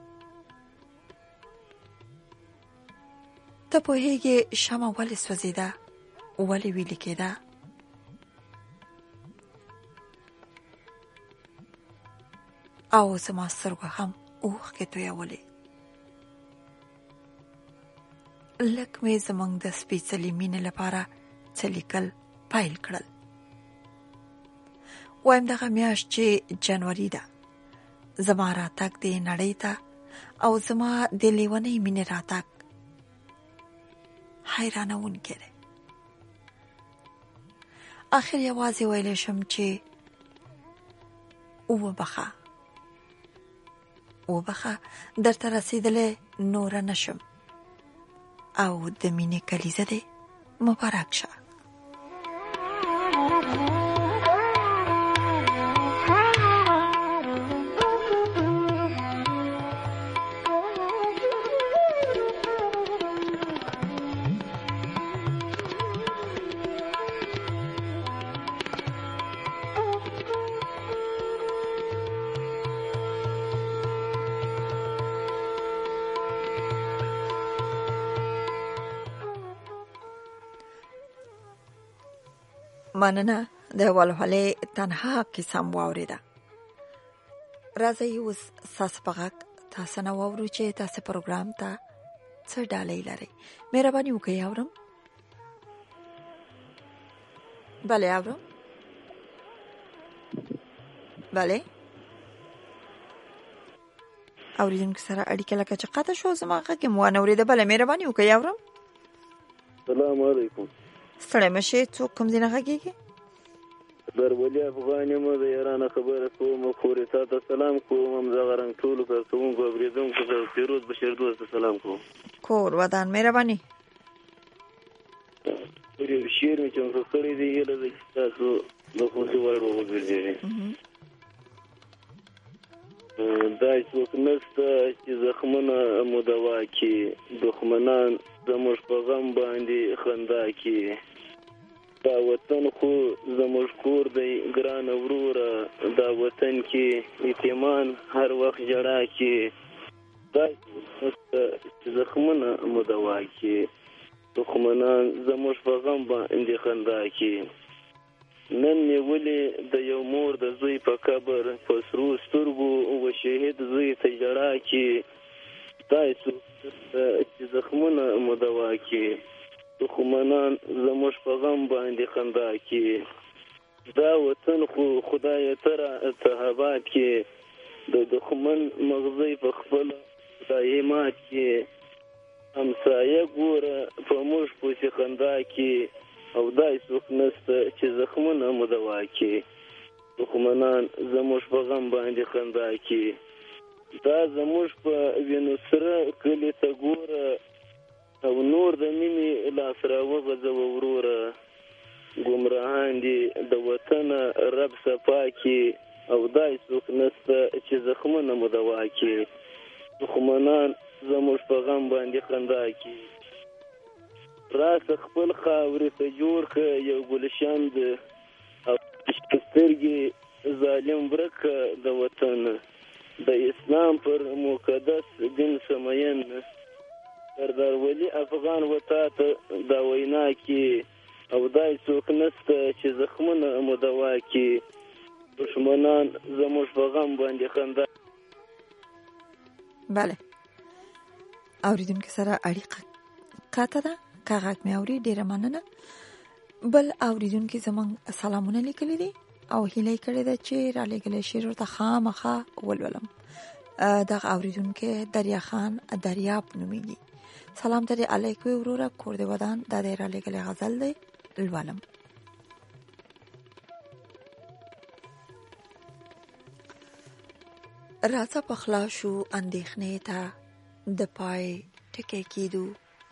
ته پوهېږې شمع ولې سوځېده، ولې ویلې کېده؟ او زما سترګو هم اوښکې تویولې. لږ مې زموږ د سپېڅلې مینې لپاره څه لیکل پیل کړل. وایم دغه میاشت چې جنوري ده، زما راتګ دې نړۍ ته او زما د لیونۍ مینې راتګ حیرانوونکی دی. آخر یوازې ویلی شم چې وبخه وبخه درته رسېدلی نوره نشم، او د مینې کلیزه دې مبارک شه. مننه د ولولې تنها کیسه مو واورېده. راځئ اوس ستاسو په غږ تاسو نه واورو چې تاسو پروګرام ته څه ډالۍ لرئ. مهرباني وکړئ اورم. بله اورم. بله اوریدونکو سره اړیکه لکه چې قطع شو، زما غږ مو ونه اورېده. بله مهرباني وکړئ اورم. السلام علیکم. ستړی مشې. څوک کوم ځای نه غږېږي؟ درولي افغان یم، د ایران خبره کوم. خورې تا ته سلام کوم، همدغه رنګ ټولو کارکوونکو اورېدونکو ته پیروز بشیر دوست ته سلام کوم. کور ودان مهرباني. یو شعر مې چمتو کړی دی، هیله ده چې تاسو د خوښۍ وړ وګرځېږي. دا څوک نشته چې زخمونه مو دوا کړي، دښمنان زموږ په غم باندې خندا کړي. دا وطن خو زموږ کور دی ګرانه وروره، دا وطن کې یتیمان هر وخت ژړا کړي. دا څوک نشته چې زخمونه مو دوا کړي، دښمنان زموږ په غم باندې خندا کړي. نن مې ولې د یو مور د زوی په قبر په سرو سترګو و شهید زوی ته ژړا کړي. دا څوک چې زخمونه مو دوا کړي، دښمنان زموږ په غم باندې خندا کړي. دا وطن خو خدای تر اتحابات کې د دښمن مغزی په خپل خدای مات کې. همسایه ګوره په موږ پسې خندا کې، او دا څوک نشته چې زخمونه مو دوا کړي، دښمنان زموږ په غم باندې خندا کړي. دا زموږ په وینو سره کلي ته ګوره، او نور د مینې لاس راوغځوه وروره. ګمراهان دي د وطن رب صفا کړي، او دا څوک نشته چې زخمونه مو دوا کړي، دښمنان زموږ په غم باندې خندا کړي. راسه خپل خاورې ته جوړ که یو ګلشن ده، او سترګې ظالم ورکه د وطن، د اسلام پر مقدس دین سمین. سردار ولی افغان وتا ته دا وینا کې، او دا څوک نشته چې زخمونه مو دوا کړي، دښمنان زموږ په غم باندې خندا. بله اوریدونکو سره اړیکه قطع ده، که غږ مې اوري ډېره مننه. بل اوریدونکي زموږ سلامونه لیکلي دي او هیله یې کړې ده چې رالېږلی شعر ورته خامخا ولولم. دغه اوریدونکی دریا خان دریاب نومیږي. سلام ته دې علیک وي وروره، کور دې ودان. دا دې رالېږلی غزل دی، لولم. راځه پخلا شو اندېښنې ته د پای ټکی کېدو،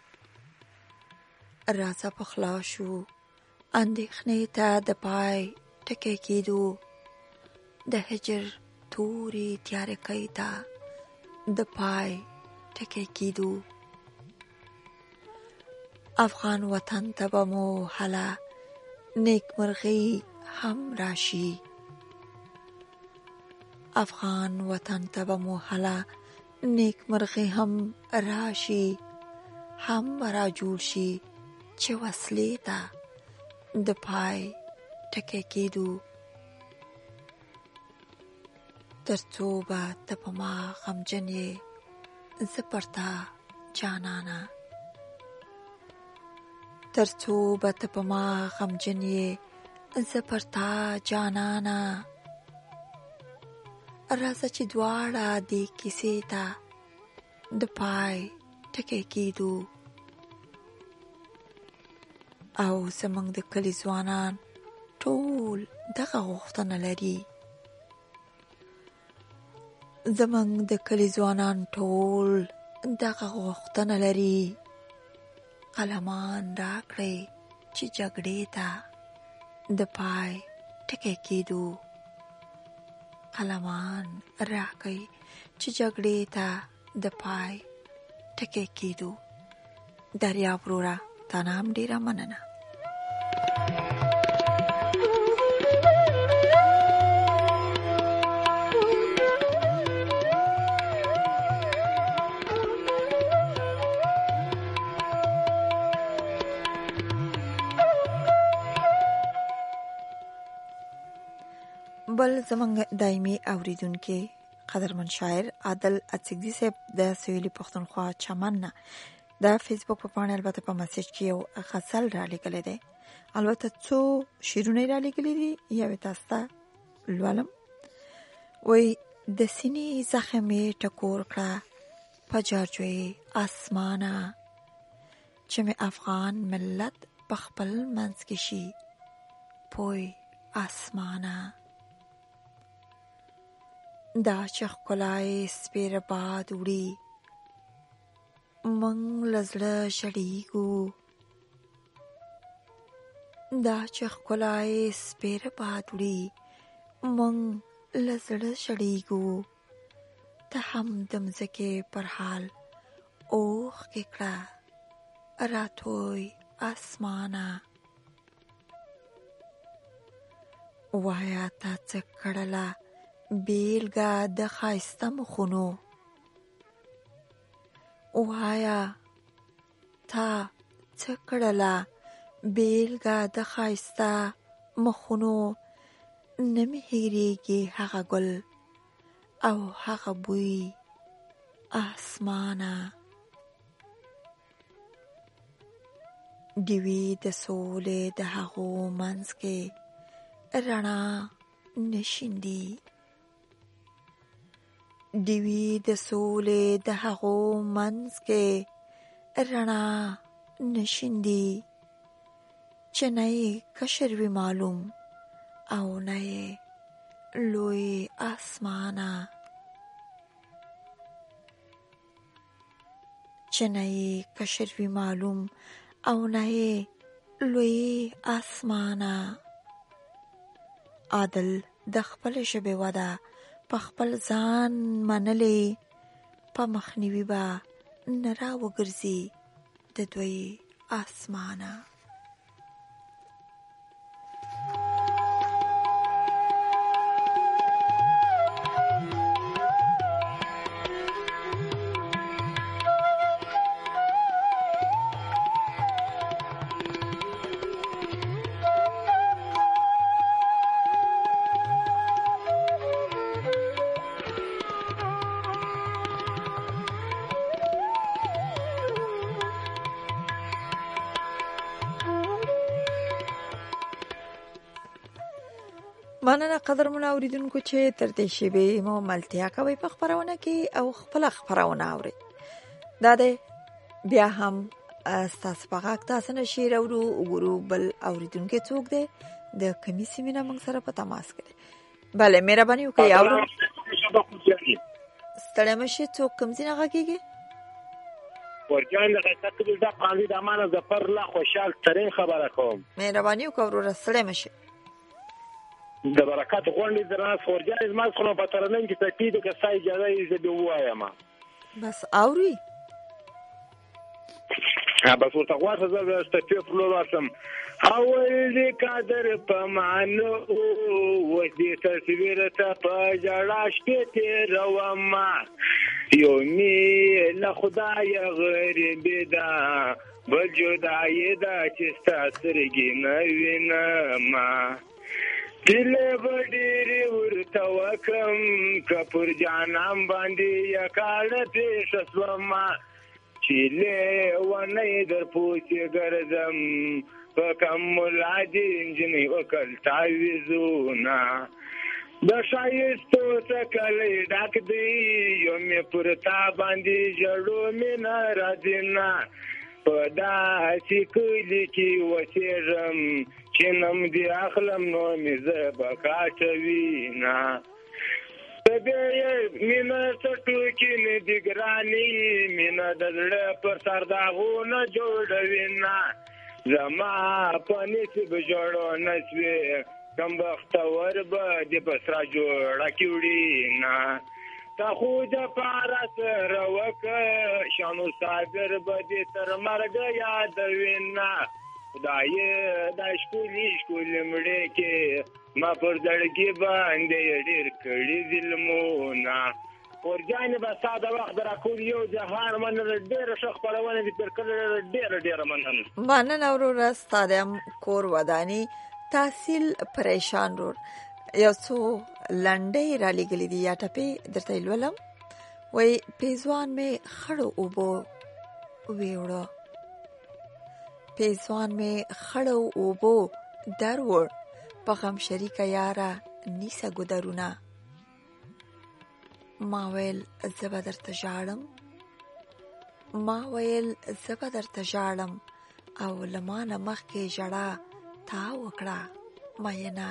راځه پخلا شو اندېښنې ته د پای ټکی کېدو، د هجر تورې تیارکۍ ته د پای ټکی کېدو. افغان وطن ته به مو هله نیکمرغي هم راشي. افغان وطن ته به مو هله نیکمرغي هم راشي، هم به را جوړ شي چې وسلې ته د پای ټکی کېدو. تر څو به ته په ما غمجن یې زه پر تا جانانه، تر څو به ته په ما غمجن یې زه پر تا جانانه. راځه چې دواړه دې کیسې ته د پای ټکی کېدو. او زموږ د کلي ځوانان ټول دغه غوښتنه لري، زموږ د کلي ځوانان ټول دغه غوښتنه لري. قلمان راکړئ چې جګړې ته د پای ټکی کېدو. قلمان راکړئ چې جګړې ته د پای ټکی کېدو. دریاب وروره، تا نه هم ډېره مننه. بل زمونږ دایمي اوریدونکي قدرمن شاعر عادل اڅکزي صاحب د سویلي پښتونخوا چمن نه د فیسبوک په پاڼه البته په میسج کې یو غزل را لیکلی دی. البته څو شعرونه را لیکلي دي، یو تاسو ته لولم. وای د سینې زخم یې ټکور کړه په جارجوی اسمانه، چې مې افغان ملت په خپل منځ کې شي پوی اسمانه. دا چې ښکلای سپېره باد وړي موږ له زړه ژړېږو، دا چې ښکلای سپېره باد وړي موږ له زړه ژړېږو. ته هم د مځکې پر حال اوښکې کړه راتوی اسمانه. وایا تا څه کړله بیلګه د ښایسته مخونو، وایا تا څه کړله بیلګه د ښایسته مخونو. نه مې هېرېږي هغه ګل او هغه بوی اسمانه. ډیوې د سولې د هغو منځ کې رڼا نشیندي، ډیوې د سولې د هغو منځ کې رڼا نشیندي. چې نه یې کشر وي معلوم او نه یې لوی اسمانه، چې نه یې کشر وي معلوم او نه یې لوی اسمانه. عادل د خپل ژبې وده په خپل ځان منلې، په مخنیوي به نه را وګرځي د دوی اسمانه. مننه قدرمن اوریدونکو چې تر دې شیبې مو ملتیا کوي په خبرونه کې او خپل خبرونه اوري. دا ده بیا هم تاسو په غاک تاسو نه شیر او وګورو بل اوریدونکو څوک دی د کمیسي مینا موږ سره په تماس کې. bale مهرباني وکړئ اورو ستړی مشي څوک کوم ځای نه غږیږي ورجان د حقیقت د قانون د امانه ظفر الله خوشحال ترې خبره کوم. مهرباني وکړئ ورو ستړی مشي د برکات غونډې درنه فورجان زما څخه په ترنن کې تکید کسای اجازه یې زه به وایم بس اوري بس ورته غواړم زه ستپې پر لور ورشم. اول دې قدر په معنو اوس دې تصویر ته په ژړا شپې تېرومه. یو مې له خدایه غریبې ده بل جدایي ده چې ستا سترګې نه وینمه. هیلې به ډېرې ورته وکړم که پر جانان باندې یې کاڼه پېښه شومه. چې لیونی در پوسې ګرځم په کم ملا دې نجونې وکړ تعویضونه. د ښایستو څکلی ډک دی یو مې پر تا باندې ژړو مینه راځي نه. په داسې کلي کې اوسېږم چې نم دې اخلم نو مې زه به کاټوي نه. بیا یې مینه څه ټوکې نه دي ګرانې مینه د زړه پر سر داغونه جوړوي نه. زما په نصیب ژړو نه شوې کم بختور به دې په سره جوړه کې وړي نه. تا خو د پاره سره وکړه شانو صابر به دې تر مرګه یادوي نه. خدایه دا ښکلي ښکلي مړې کې ما پر زړګي باندې ډېر کړي ظلمونه. ورجانې به ستا د وخت د راکول یو جهان مننه ډېره ښه خپرونه دې تېر کړې ډېره ډېره مننه. مننه وروره ستا د کور وداني تحصیل پریشان رور یو څو لنډۍ را لېږلي دي یا ټپې درته یې لولم. وایي پیزوان مې خړو اوبو ویوړه پیزوان مې خړو اوبو در وړ په غم شریکه یاره نیسه ګودرونه. ما ویل زه به درته ژاړم ما ویل زه به درته ژاړم او له ما نه مخکې ژړا تا وکړه مینه.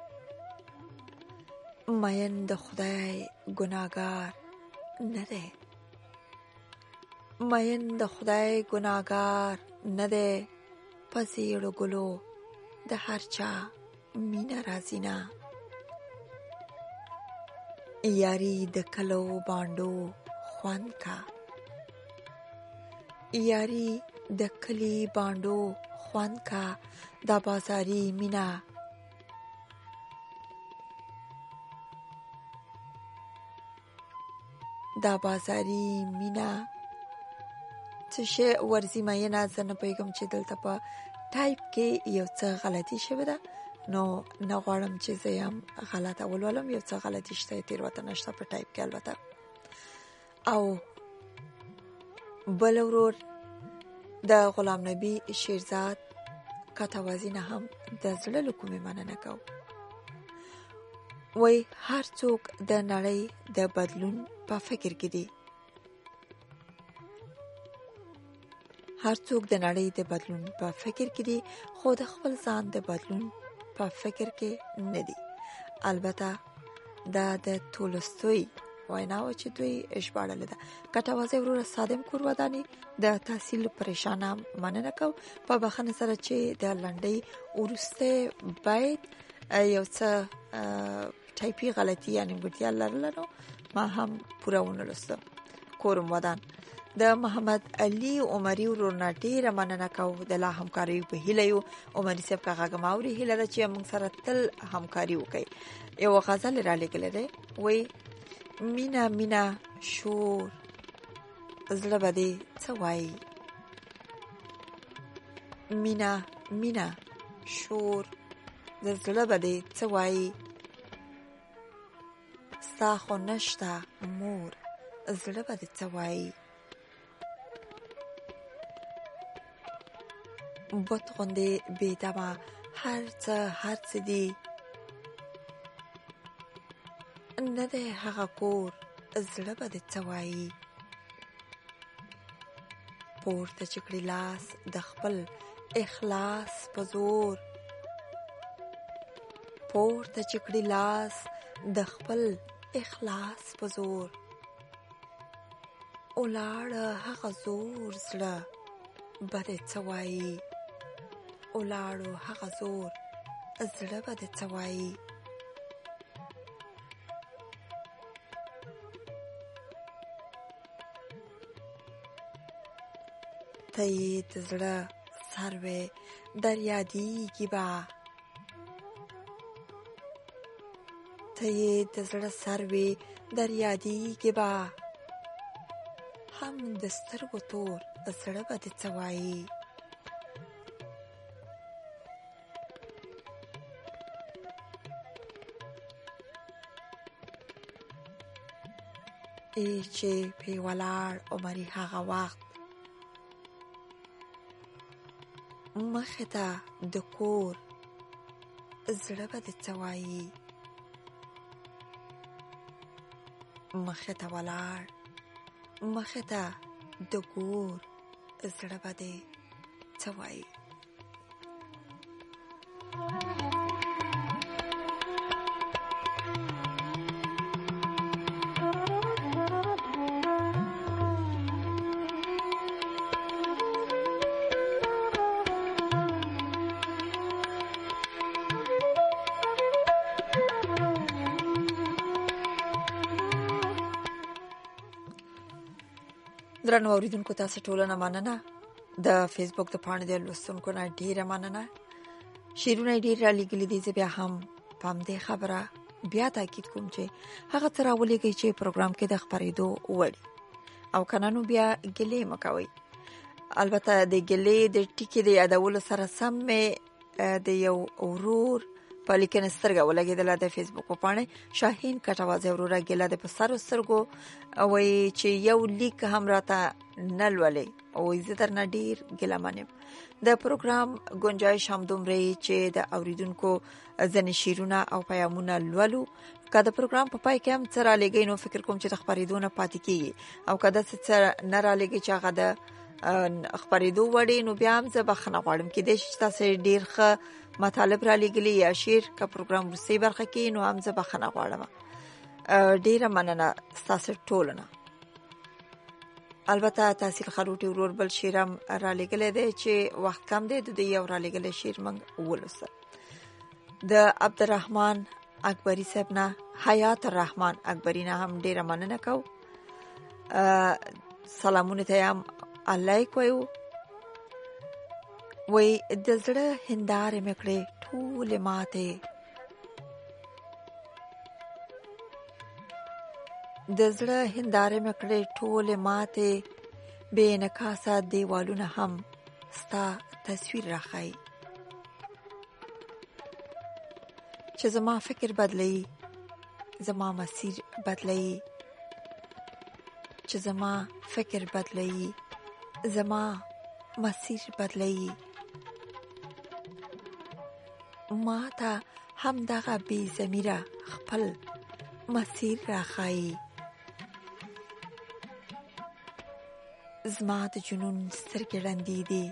مین د خدای ګناهګار نه دی مین د خدای ګناهګار نه دی. په زیړو ګلو د هر چا مینه راځي نه. یاري د کلو بانډو خوند کا یاري د کلی بانډو خوند کا دا بازاري مینا. دا بازاري مینا څه شی ورزي مینه. زه نه پوهېږم چې دلته په ټایپ کې یو څه غلطي شوې ده نو نه غواړم چې زه یې هم غلطه ولولم. یو څه غلطي شته تېروتنه شته په ټایپ کې البته. او بل ورور د غلام نبي شیرزاد کاتوازي نه هم د زړه له کومې مننه کوو. وایي هر څوک د نړۍ د بدلون په فکر کې دي هر څوک د نړۍ د بدلون په فکر کې دي خو د خپل ځان د بدلون په فکر کې نه دي. البته دا د تولستوی وینا و چې دوی ژباړلې ده. کټوازی وروره صادم کور وداني د تحصیل پریشانه مننه کو په بخښنه سره چې د لنډۍ ورسته باید یو څه ټایپي غلطي یا نیمګړتیا لرله نو ما هم پوره ونه لوسته. کورم ودان د محمد علي عمري ورونه ډیره مننه کو د لا همکاري په هیله یو. عمري صاحب کا غاګماوري هیله ده چې موږ سره تل همکاري وکړي. یو غزل را لګلې ده وای مینا مینا شور زړه بده څه وای مینا مینا شور د زړه بده څه وای ستا خو نشته مور زړه بده څه وای بوت غوندې بېدمه هر څه هر څه دي نه دی هغه کور زړه به دې څه وایي پورته چې کړي لاس د خپل اخلاص په زور پورته چې کړي لاس د خپل اخلاص په زور ولاړه هغه زور زړه به دې څه وایي ولاړو هغه زور زړه به دې څه وایي ته یې د زړه سروې در یادیږي با ته یې د زړه سروې در یادیږي با هم د سترګو تور زړه به دې څه وایي ای چې پې ولاړ عمرې هغه وخت مخې ته د کور زړه به دې څه وایي مخې ته ولاړ مخې ته د کور زړه به دې څه وایي درنو اوریدونکو تاسو ټول نه مننه د فیسبوک د پاڼې د لوستونکو نه ډیره مننه شیرونه ډیر را لګلې دي بیا هم پام دې خبره بیا تاکید کوم چې هغه تر اولېږي چې پروګرام کې د خبرېدو وړي او کنانو بیا ګلې مکوي البته د ګلې د ټکی د یادولو سره سم د یو اورور په لیکنه سترګه ولګېدله د فیسبوک په پاڼه شاهین کټوازه وروره ګله د پسارو سترګو وای چې یو لیک هم راته نه لولې او زه درنه ډیر ګله منم د پروګرام گنجائش هم دومره چې د اوریدونکو ځنې شیرونه او پیغامونه لولو که د پروګرام په پای کې هم څه را لګي نو فکر کوم چې د خبرېدو نه پاتې کیږي او که داسې څه نه را لګي چې هغه د خبرېدو وړي نو بیا هم زه بخښنه غواړم کېدای شي چې تاسې ډېر ښه مطالب را لګلي یا شعر که پروګرام وروستۍ برخه کې نو هم زه بخښنه غواړم ډېره مننه ستاسو ټولو نه البته تحصیل خروټي ورور بل شعر هم را لګلی دی چې وخت کم دی د دوی یو را لګلی شعر موږ ولوسته د عبدالرحمن اکبري صاحب نه حیات الرحمن اکبري نه هم ډېره مننه کوو سلامونه ته هم لایک وایو وای د زړه هندارې مې کړې ټولې ماتې د زړه هندارې مې کړې ټولې ماتې بې انعکاسه دیوالونه هم ستا تصویر راښایي چې زما فکر بدلوي زما مسیر بدلوي چې زما فکر بدلوي زما مسیر بدلوي ما ته هم دغه بې ضمیره خپل مسیر راښایي زما د جنون سترګې ړندې دي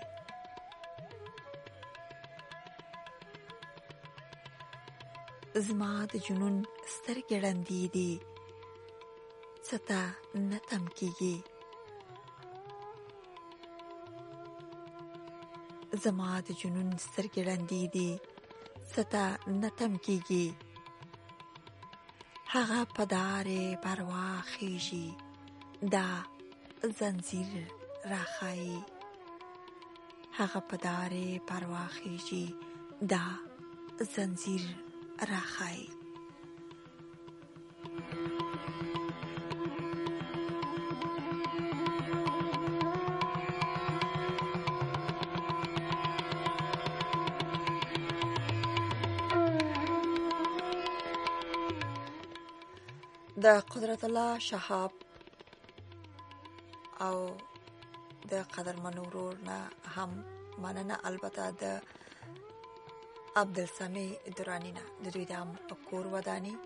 زما د جنون سترګې ړندې دي څه ته نه تم کېږي زما د جنون سترګې ړندې دي څه ته نه تم کېږي هغه په دارې پروا خیژي دا زنځیر راښایي هغه په دارې پروا خیژي دا زنځیر راښایي د قدرت الله شهاب او د قدرمن ورور نه هم مننه البته د عبدالسمی درانی نه د دوی د هم کور ودانی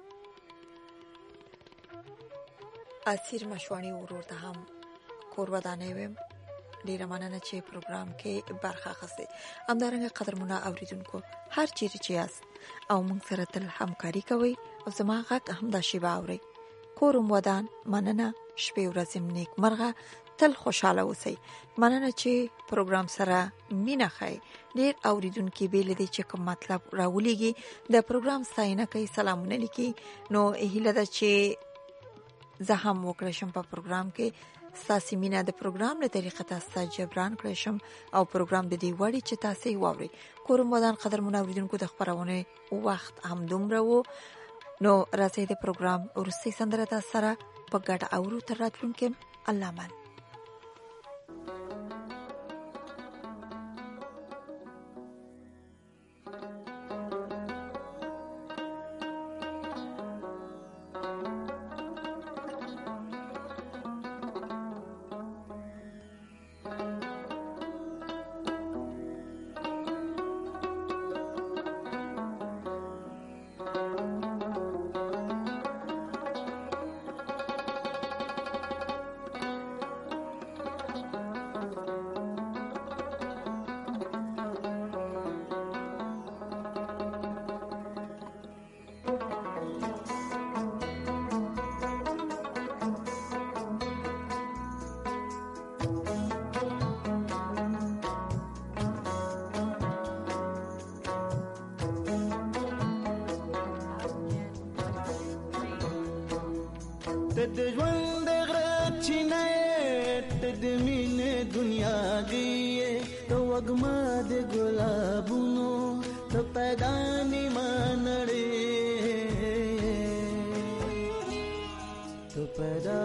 اسیر مشوانی ورور ته هم کور ودانی ویم ډیره مننه چې پروګرام کې برخه اخیستې همدارنګه قدرمنه اوریدونکو هر چیرې چې یاست او موږ سره تل همکاري کوئ او زما غږ همدا شیبه اورئ کورم ودان مننه شپې ورځې نیک مرغه تل خوشاله اوسئ مننه چې پروګرام سره مینه ښیئ ډېر اوریدونکي بیل دي چې کوم مطلب راولېږي د پروګرام ستاینه کوي سلامونه لیکي نو هیله ده چې زه هم وکړم په پروګرام کې ساسي مینا د پروګرام له طریقې تاسو جبران کړی شم او پروګرام د دې وړي چې تاسو یې واوري کوم ودان قدر منوریدونکو د خبرونه وخت هم دومره وو نو راځي د پروګرام ورسې سندره تاسو سره په ګډه اورو تر راتلونکي الله مان د ژوند غرب چینه د مینې دنیا دی د وګما د ګلابونو د پیدا نیمه نړۍ د پیدا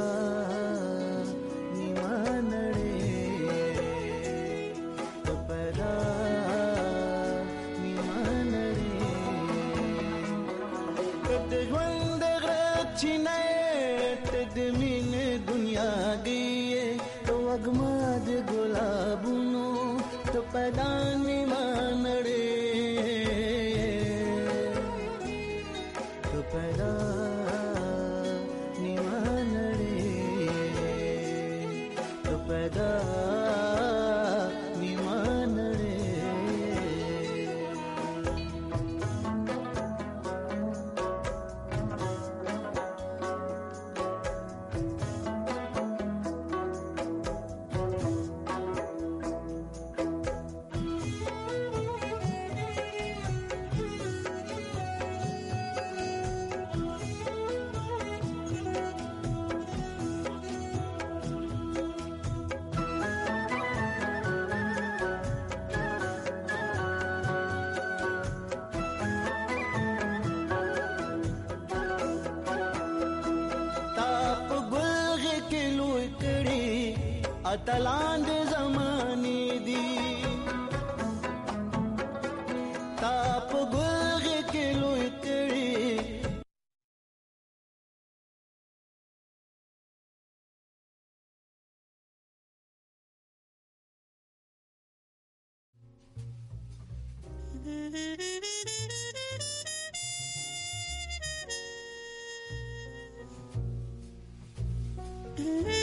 نیمه نړۍ د پیدا نیمه نړۍ د ژوند غرب چینه د مینې دنیا دی د وګما د ګلابونو د پیدا نیمه نړۍ د پیدا نیمه نړۍ د پیدا نیمه نړۍ اتلان د زمانه دی تا په ګلغ کې لوی کړي Mm-hmm.